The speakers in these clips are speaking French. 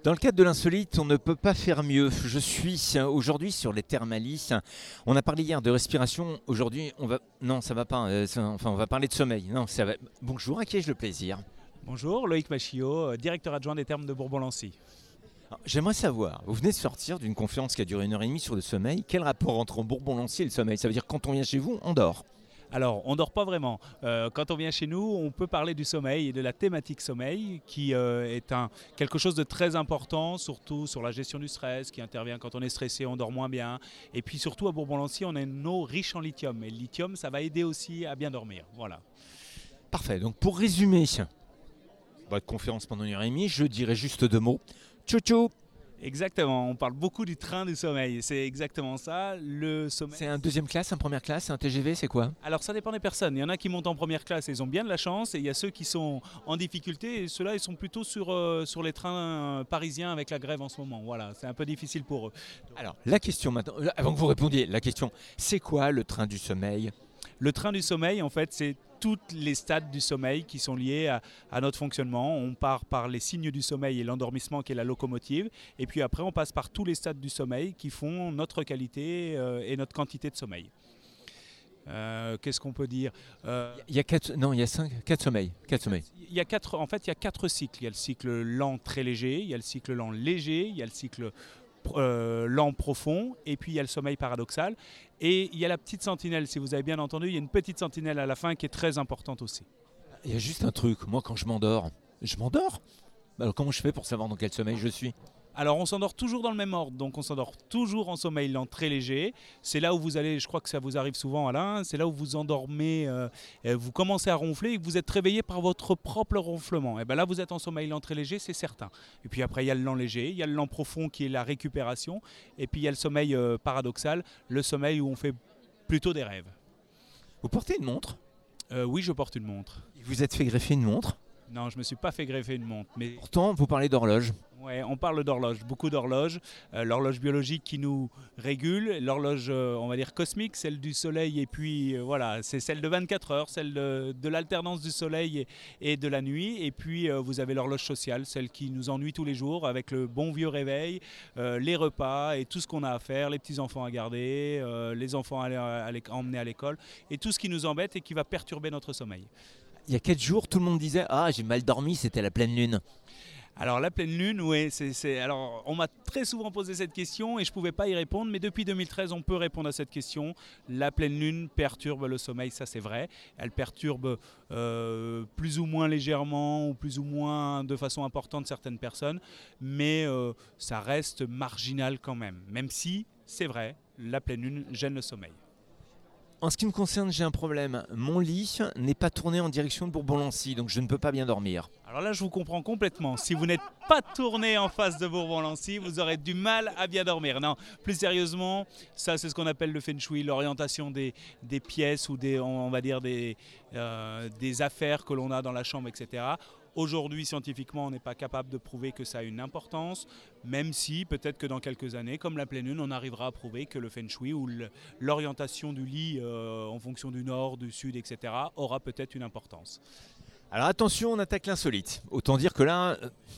Dans le cadre de l'insolite, on ne peut pas faire mieux. Je suis aujourd'hui sur les Thermalis. On a parlé hier de respiration. Aujourd'hui, on va... Non, ça va pas. On va parler de sommeil. Non, ça va... Bonjour, à qui ai-je le plaisir? Bonjour, Loïc Machillot, directeur adjoint des Thermes de Bourbon-Lancy. Alors, j'aimerais savoir, vous venez de sortir d'une conférence qui a duré 1h30 sur le sommeil. Quel rapport entre Bourbon-Lancy et le sommeil? Ça veut dire que quand on vient chez vous, on dort. Alors, on ne dort pas vraiment. Quand on vient chez nous, on peut parler du sommeil et de la thématique sommeil, qui est quelque chose de très important, surtout sur la gestion du stress, qui intervient quand on est stressé, on dort moins bien. Et puis surtout, à Bourbon-Lancy, on a une eau riche en lithium. Et le lithium, ça va aider aussi à bien dormir. Voilà. Parfait. Donc pour résumer votre conférence pendant 1h30, je dirais juste 2 mots. Tchou tchou. Exactement, on parle beaucoup du train du sommeil, c'est exactement ça, le sommeil. C'est un deuxième classe, un première classe, un TGV, c'est quoi? Alors ça dépend des personnes, il y en a qui montent en première classe et ils ont bien de la chance, et il y a ceux qui sont en difficulté, et ceux-là ils sont plutôt sur les trains parisiens avec la grève en ce moment, voilà, c'est un peu difficile pour eux. Alors la question maintenant, avant que vous répondiez, la question, c'est quoi le train du sommeil? Le train du sommeil, en fait, c'est toutes les stades du sommeil qui sont liés à notre fonctionnement. On part par les signes du sommeil et l'endormissement qui est la locomotive. Et puis après, on passe par tous les stades du sommeil qui font notre qualité et notre quantité de sommeil. Qu'est-ce qu'on peut dire Il y a 4, non, il y a 4 sommeils. 4 sommeils. Il y a 4, en fait, il y a 4 cycles. Il y a le cycle lent très léger, il y a le cycle lent léger, il y a le cycle lent profond, et puis il y a le sommeil paradoxal, et il y a la petite sentinelle, si vous avez bien entendu, il y a une petite sentinelle à la fin qui est très importante aussi. Il y a juste un truc, moi quand je m'endors. Alors comment je fais pour savoir dans quel sommeil je suis? Alors on s'endort toujours dans le même ordre, donc on s'endort toujours en sommeil lent très léger. C'est là où vous allez, je crois que ça vous arrive souvent Alain, c'est là où vous endormez, vous commencez à ronfler et que vous êtes réveillé par votre propre ronflement. Et bien là vous êtes en sommeil lent très léger, c'est certain. Et puis après il y a le lent léger, il y a le lent profond qui est la récupération, et puis il y a le sommeil paradoxal, le sommeil où on fait plutôt des rêves. Vous portez une montre? Oui, je porte une montre. Vous êtes fait greffer une montre? Non, je ne me suis pas fait greffer une montre. Mais... Pourtant, vous parlez d'horloge. Ouais, on parle d'horloge, beaucoup d'horloges. L'horloge biologique qui nous régule, l'horloge, on va dire cosmique, celle du soleil, et puis voilà, c'est celle de 24 heures, celle de l'alternance du soleil et de la nuit. Et puis vous avez l'horloge sociale, celle qui nous ennuie tous les jours, avec le bon vieux réveil, les repas et tout ce qu'on a à faire, les petits-enfants à garder, les enfants à emmener à l'école, et tout ce qui nous embête et qui va perturber notre sommeil. Il y a 4 jours, tout le monde disait « Ah, j'ai mal dormi, c'était la pleine lune ». Alors la pleine lune, oui, alors on m'a très souvent posé cette question et je ne pouvais pas y répondre, mais depuis 2013 on peut répondre à cette question. La pleine lune perturbe le sommeil, ça c'est vrai. Elle perturbe plus ou moins légèrement ou plus ou moins de façon importante certaines personnes, mais ça reste marginal quand même si, c'est vrai, la pleine lune gêne le sommeil. En ce qui me concerne, j'ai un problème. Mon lit n'est pas tourné en direction de Bourbon-Lancy, donc je ne peux pas bien dormir. Alors là, je vous comprends complètement. Si vous n'êtes pas tourné en face de Bourbon-Lancy, vous aurez du mal à bien dormir. Non, plus sérieusement, ça c'est ce qu'on appelle le feng shui, l'orientation des pièces ou on va dire des affaires que l'on a dans la chambre, etc. Aujourd'hui, scientifiquement, on n'est pas capable de prouver que ça a une importance, même si peut-être que dans quelques années, comme la pleine lune, on arrivera à prouver que le feng shui ou l'orientation du lit en fonction du nord, du sud, etc. aura peut-être une importance. Alors attention, on attaque l'insolite. Autant dire que là,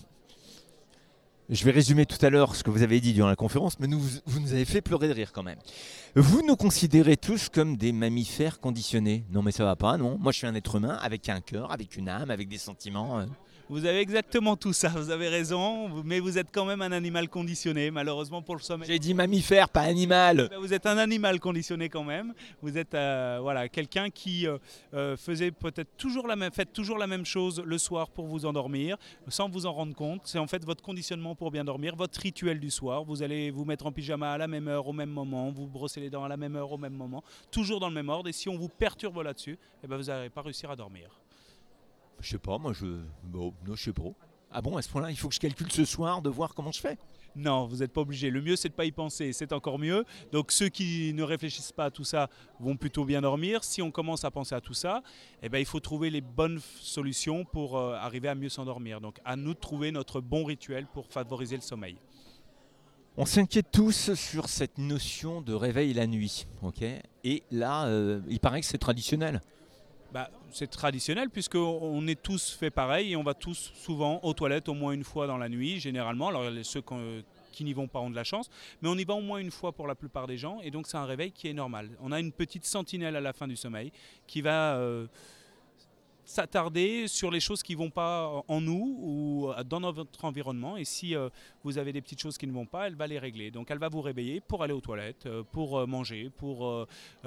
je vais résumer tout à l'heure ce que vous avez dit durant la conférence, mais vous nous avez fait pleurer de rire quand même. Vous nous considérez tous comme des mammifères conditionnés. Non mais ça va pas, non. Moi je suis un être humain avec un cœur, avec une âme, avec des sentiments. Vous avez exactement tout ça, vous avez raison, mais vous êtes quand même un animal conditionné, malheureusement pour le sommeil. J'ai dit mammifère, pas animal. Vous êtes un animal conditionné quand même, vous êtes voilà, quelqu'un qui faisait peut-être faites toujours la même chose le soir pour vous endormir, sans vous en rendre compte. C'est en fait votre conditionnement pour bien dormir, votre rituel du soir. Vous allez vous mettre en pyjama à la même heure, au même moment, vous brossez les dents à la même heure, au même moment, toujours dans le même ordre, et si on vous perturbe là-dessus, vous n'allez pas réussir à dormir. Je sais pas, non, je sais pas. Ah bon, à ce point-là, il faut que je calcule ce soir de voir comment je fais? Non, vous n'êtes pas obligé. Le mieux, c'est de ne pas y penser. C'est encore mieux. Donc, ceux qui ne réfléchissent pas à tout ça vont plutôt bien dormir. Si on commence à penser à tout ça, il faut trouver les bonnes solutions pour arriver à mieux s'endormir. Donc, à nous de trouver notre bon rituel pour favoriser le sommeil. On s'inquiète tous sur cette notion de réveil la nuit. Okay, et là, il paraît que c'est traditionnel. C'est traditionnel puisqu'on est tous fait pareil et on va tous souvent aux toilettes au moins une fois dans la nuit, généralement. Alors ceux qui n'y vont pas ont de la chance, mais on y va au moins une fois pour la plupart des gens et donc c'est un réveil qui est normal. On a une petite sentinelle à la fin du sommeil qui va s'attarder sur les choses qui ne vont pas en nous ou dans notre environnement. Et si vous avez des petites choses qui ne vont pas, elle va les régler. Donc elle va vous réveiller pour aller aux toilettes, pour manger, pour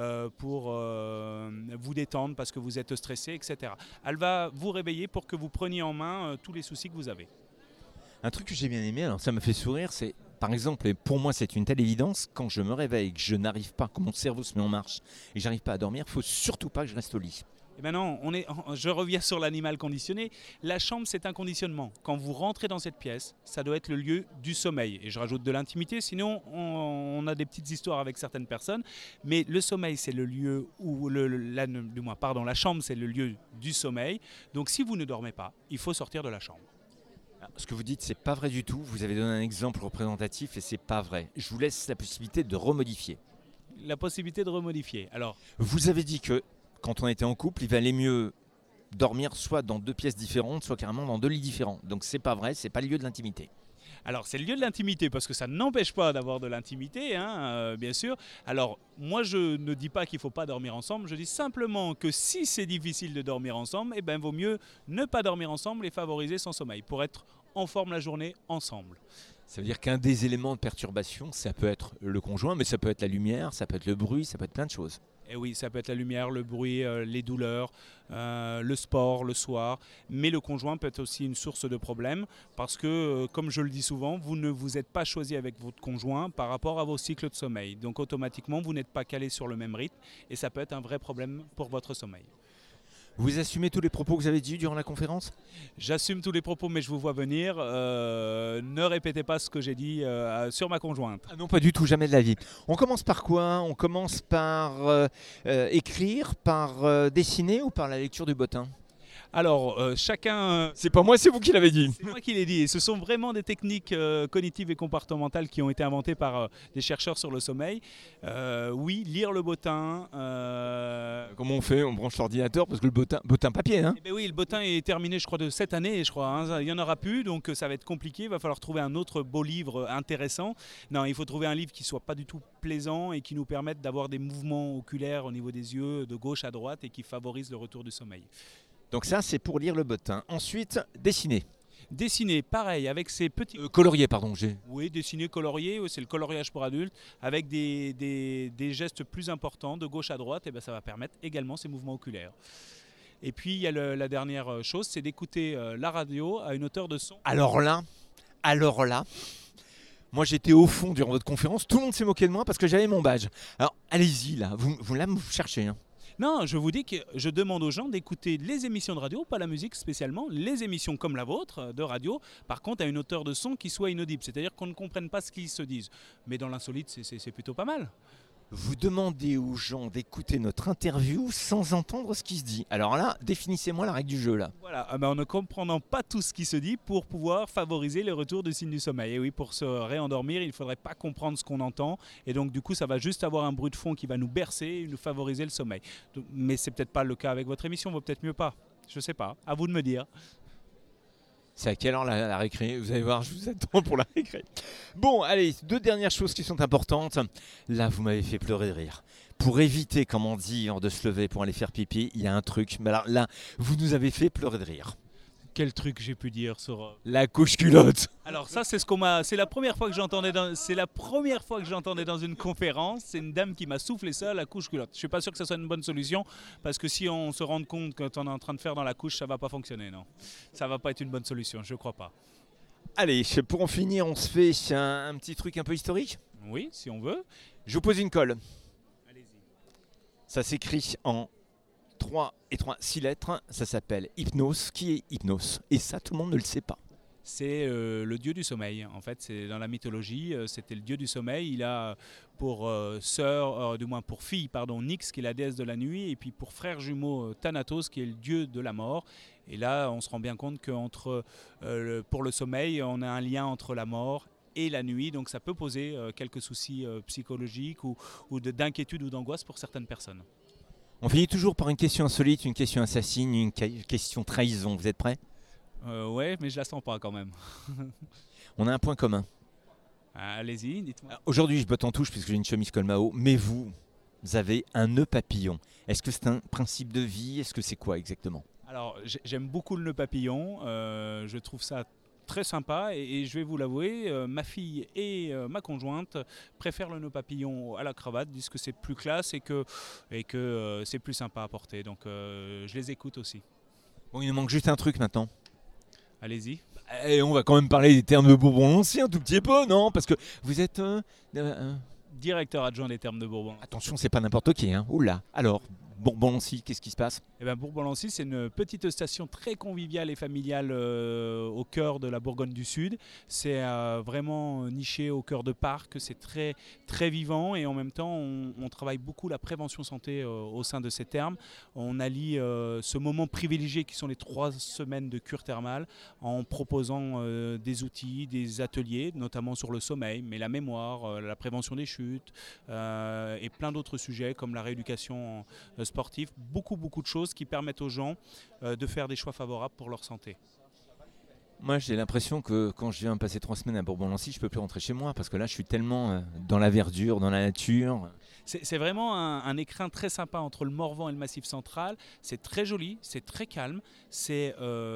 vous détendre parce que vous êtes stressé, etc. Elle va vous réveiller pour que vous preniez en main tous les soucis que vous avez. Un truc que j'ai bien aimé, alors ça me fait sourire, c'est par exemple, et pour moi c'est une telle évidence, quand je me réveille, que je n'arrive pas, que mon cerveau se met en marche et que j'arrive pas à dormir, il ne faut surtout pas que je reste au lit. Et maintenant, je reviens sur l'animal conditionné. La chambre, c'est un conditionnement. Quand vous rentrez dans cette pièce, ça doit être le lieu du sommeil. Et je rajoute de l'intimité, sinon on a des petites histoires avec certaines personnes. Mais le sommeil, c'est le lieu où, la chambre, c'est le lieu du sommeil. Donc si vous ne dormez pas, il faut sortir de la chambre. Ce que vous dites, c'est pas vrai du tout. Vous avez donné un exemple représentatif et c'est pas vrai. Je vous laisse la possibilité de remodifier. La possibilité de remodifier. Alors, vous avez dit que quand on était en couple, il valait mieux dormir soit dans 2 pièces différentes, soit carrément dans 2 lits différents. Donc c'est pas vrai, c'est pas le lieu de l'intimité. Alors c'est le lieu de l'intimité parce que ça n'empêche pas d'avoir de l'intimité, bien sûr. Alors moi je ne dis pas qu'il ne faut pas dormir ensemble, je dis simplement que si c'est difficile de dormir ensemble, vaut mieux ne pas dormir ensemble et favoriser son sommeil pour être en forme la journée ensemble. Ça veut dire qu'un des éléments de perturbation, ça peut être le conjoint, mais ça peut être la lumière, ça peut être le bruit, ça peut être plein de choses. Et oui, ça peut être la lumière, le bruit, les douleurs, le sport le soir. Mais le conjoint peut être aussi une source de problème parce que, comme je le dis souvent, vous ne vous êtes pas choisi avec votre conjoint par rapport à vos cycles de sommeil. Donc automatiquement, vous n'êtes pas calé sur le même rythme et ça peut être un vrai problème pour votre sommeil. Vous assumez tous les propos que vous avez dit durant la conférence ? J'assume tous les propos, mais je vous vois venir. Ne répétez pas ce que j'ai dit sur ma conjointe. Ah non, pas du tout, jamais de la vie. On commence par quoi ? On commence par écrire, par dessiner ou par la lecture du bottin ? Alors, chacun... C'est pas moi, c'est vous qui l'avez dit. C'est moi qui l'ai dit. Et ce sont vraiment des techniques cognitives et comportementales qui ont été inventées par des chercheurs sur le sommeil. Oui, lire le bottin. Comment on fait ? On branche l'ordinateur parce que le bottin papier, hein ? Oui, le bottin est terminé, je crois, de cette année, je crois. Il n'y en aura plus, donc ça va être compliqué. Il va falloir trouver un autre beau livre intéressant. Non, il faut trouver un livre qui ne soit pas du tout plaisant et qui nous permette d'avoir des mouvements oculaires au niveau des yeux, de gauche à droite, et qui favorise le retour du sommeil. Donc ça, c'est pour lire le bottin. Ensuite, dessiner. Dessiner, pareil, avec ces petits... colorier, pardon. Oui, dessiner, colorier, c'est le coloriage pour adultes, avec des gestes plus importants de gauche à droite, et ça va permettre également ces mouvements oculaires. Et puis, il y a la dernière chose, c'est d'écouter la radio à une hauteur de son. Alors là, moi j'étais au fond durant votre conférence, tout le monde s'est moqué de moi parce que j'avais mon badge. Alors allez-y là, vous cherchez. Hein. Non, je vous dis que je demande aux gens d'écouter les émissions de radio, pas la musique spécialement, les émissions comme la vôtre de radio, par contre à une hauteur de son qui soit inaudible, c'est-à-dire qu'on ne comprenne pas ce qu'ils se disent. Mais dans l'insolite, c'est plutôt pas mal. Vous demandez aux gens d'écouter notre interview sans entendre ce qui se dit. Alors là, définissez-moi la règle du jeu là. Voilà, en ne comprenant pas tout ce qui se dit pour pouvoir favoriser le retour du signe du sommeil. Et oui, pour se réendormir, il ne faudrait pas comprendre ce qu'on entend. Et donc du coup, ça va juste avoir un bruit de fond qui va nous bercer et nous favoriser le sommeil. Mais c'est peut-être pas le cas avec votre émission, vaut peut-être mieux pas. Je sais pas, à vous de me dire. C'est à quelle heure la récré ? Vous allez voir, je vous attends pour la récré. Bon, allez, 2 dernières choses qui sont importantes. Là, vous m'avez fait pleurer de rire. Pour éviter, comment dire, de se lever pour aller faire pipi, il y a un truc. Mais alors là, vous nous avez fait pleurer de rire. Quel truc j'ai pu dire sur la couche-culotte. Alors ça, c'est la première fois que j'entendais dans une conférence. C'est une dame qui m'a soufflé ça, la couche-culotte. Je suis pas sûr que ça soit une bonne solution parce que si on se rend compte que on est en train de faire dans la couche, ça va pas fonctionner, non. Ça va pas être une bonne solution, je crois pas. Allez, pour en finir, on se fait un petit truc un peu historique. Oui, si on veut. Je vous pose une colle. Allez-y. Ça s'écrit en 6 lettres, ça s'appelle Hypnos. Qui est Hypnos ? Et ça, tout le monde ne le sait pas. C'est le dieu du sommeil. En fait, c'est dans la mythologie, c'était le dieu du sommeil. Il a pour pour fille, Nyx, qui est la déesse de la nuit, et puis pour frère jumeau, Thanatos, qui est le dieu de la mort. Et là, on se rend bien compte pour le sommeil, on a un lien entre la mort et la nuit, donc ça peut poser quelques soucis psychologiques ou d'inquiétude ou d'angoisse pour certaines personnes. On finit toujours par une question insolite, une question assassine, une question trahison. Vous êtes prêts? Ouais, mais je la sens pas quand même. On a un point commun. Allez-y, dites-moi. Aujourd'hui, je botte en touche puisque j'ai une chemise col Mao, mais vous avez un nœud papillon. Est-ce que c'est un principe de vie? Est-ce que c'est quoi exactement? Alors, j'aime beaucoup le nœud papillon. Je trouve ça très sympa et je vais vous l'avouer, ma fille et ma conjointe préfèrent le nœud papillon à la cravate, disent que c'est plus classe et que c'est plus sympa à porter. Donc, je les écoute aussi. Bon, il nous manque juste un truc maintenant. Allez-y. Et on va quand même parler des termes de Bourbon-Lancy un tout petit peu, non? Parce que vous êtes... Directeur adjoint des Thermes de Bourbon. Attention, c'est pas n'importe qui, hein. Oula, alors, Bourbon-Lancy, qu'est-ce qui se passe? Eh ben, Bourbon-Lancy, c'est une petite station très conviviale et familiale au cœur de la Bourgogne du Sud. C'est vraiment niché au cœur de parc, c'est très, très vivant et en même temps, on travaille beaucoup la prévention santé au sein de ces thermes. On allie ce moment privilégié qui sont les 3 semaines de cure thermale en proposant des outils, des ateliers, notamment sur le sommeil, mais la mémoire, la prévention des chutes et plein d'autres sujets comme la rééducation sportifs, beaucoup de choses qui permettent aux gens de faire des choix favorables pour leur santé. Moi, j'ai l'impression que quand je viens passer 3 semaines à Bourbon-Lancy, je peux plus rentrer chez moi parce que là, je suis tellement dans la verdure, dans la nature. C'est vraiment un écrin très sympa entre le Morvan et le Massif central. C'est très joli, c'est très calme. C'est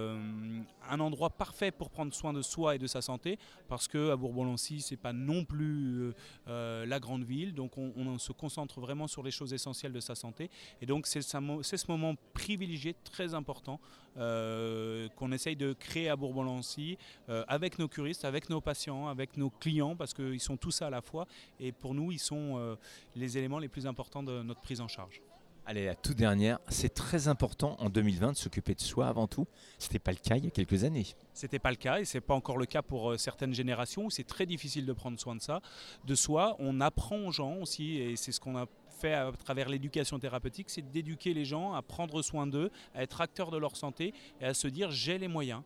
un endroit parfait pour prendre soin de soi et de sa santé parce qu'à Bourbon-Lancy, ce n'est pas non plus la grande ville. Donc on se concentre vraiment sur les choses essentielles de sa santé. Et donc c'est ce moment privilégié, très important, qu'on essaye de créer à Bourbon-Lancy avec nos curistes, avec nos patients, avec nos clients parce qu'ils sont tous ça à la fois. Et pour nous, ils sont les éléments les plus importants de notre prise en charge. Allez, la toute dernière, c'est très important en 2020 de s'occuper de soi avant tout. Ce n'était pas le cas il y a quelques années. C'était pas le cas et c'est pas encore le cas pour certaines générations où c'est très difficile de prendre soin de soi. On apprend aux gens aussi et c'est ce qu'on a fait à travers l'éducation thérapeutique, c'est d'éduquer les gens à prendre soin d'eux, à être acteurs de leur santé et à se dire j'ai les moyens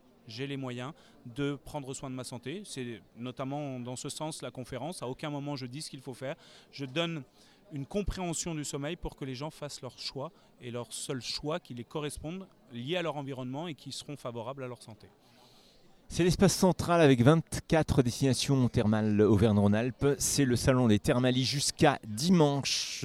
de prendre soin de ma santé. C'est notamment dans ce sens la conférence. À aucun moment je dis ce qu'il faut faire. Je donne une compréhension du sommeil pour que les gens fassent leur choix et leur seul choix qui les correspondent, liés à leur environnement et qui seront favorables à leur santé. C'est l'espace central avec 24 destinations thermales Auvergne-Rhône-Alpes. C'est le salon des Thermalies jusqu'à dimanche.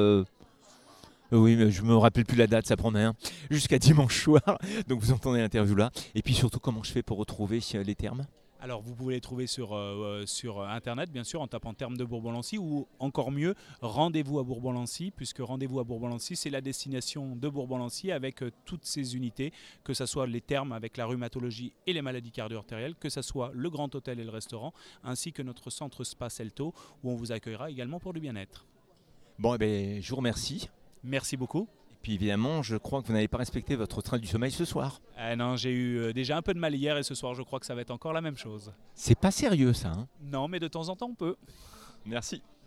Oui, mais je me rappelle plus la date, ça promet. Hein. Jusqu'à dimanche soir. Donc vous entendez l'interview là. Et puis surtout, comment je fais pour retrouver les thermes? Alors vous pouvez les trouver sur internet bien sûr en tapant Thermes de Bourbon-Lancy ou encore mieux rendez-vous à Bourbon-Lancy puisque rendez-vous à Bourbon-Lancy c'est la destination de Bourbon-Lancy avec toutes ses unités, que ce soit les thermes avec la rhumatologie et les maladies cardio-artérielles, que ce soit le grand hôtel et le restaurant ainsi que notre centre Spa Celto où on vous accueillera également pour du bien-être. Bon, eh bien, je vous remercie. Merci beaucoup. Puis évidemment, je crois que vous n'avez pas respecté votre train du sommeil ce soir. Non, j'ai eu déjà un peu de mal hier et ce soir je crois que ça va être encore la même chose. C'est pas sérieux ça, hein? Non, mais de temps en temps on peut. Merci.